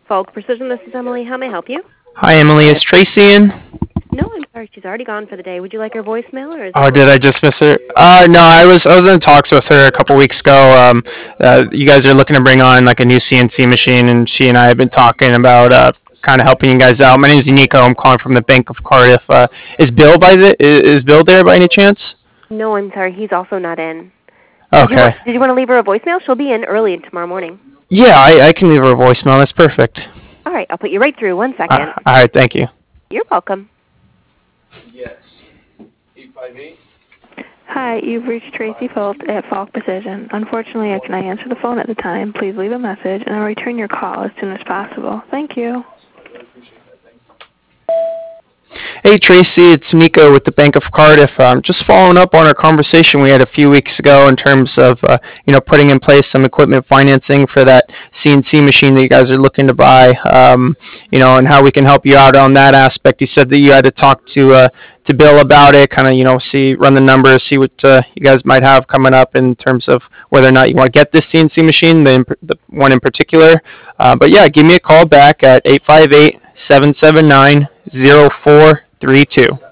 Falk Precision, this is Emily. How may I help you? Hi, Emily. Is Tracy in? No, I'm sorry. She's already gone for the day. Would you like her voicemail or is Oh, there did I just miss her? No, I was in talks with her a couple weeks ago. You guys are looking to bring on like a new CNC machine, and she and I have been talking about kind of helping you guys out. My name is Nico. I'm calling from the Bank of Cardiff. Is Bill there by any chance? No, I'm sorry. He's also not in. Okay. Did you want to leave her a voicemail? She'll be in early tomorrow morning. Yeah, I can leave her a voicemail. That's perfect. All right, I'll put you right through. 1 second. All right, thank you. You're welcome. Yes. 858. Hi, you've reached Tracy Folt at Falk Precision. Unfortunately, I cannot answer the phone at the time. Please leave a message, and I'll return your call as soon as possible. Thank you. I appreciate that. Thanks. Hey Tracy, it's Nico with the Bank of Cardiff. Just following up on our conversation we had a few weeks ago in terms of putting in place some equipment financing for that CNC machine that you guys are looking to buy. And how we can help you out on that aspect. You said that you had to talk to Bill about it, kind of run the numbers, see what you guys might have coming up in terms of whether or not you want to get this CNC machine, the one in particular. But yeah, give me a call back at 858-779-0432.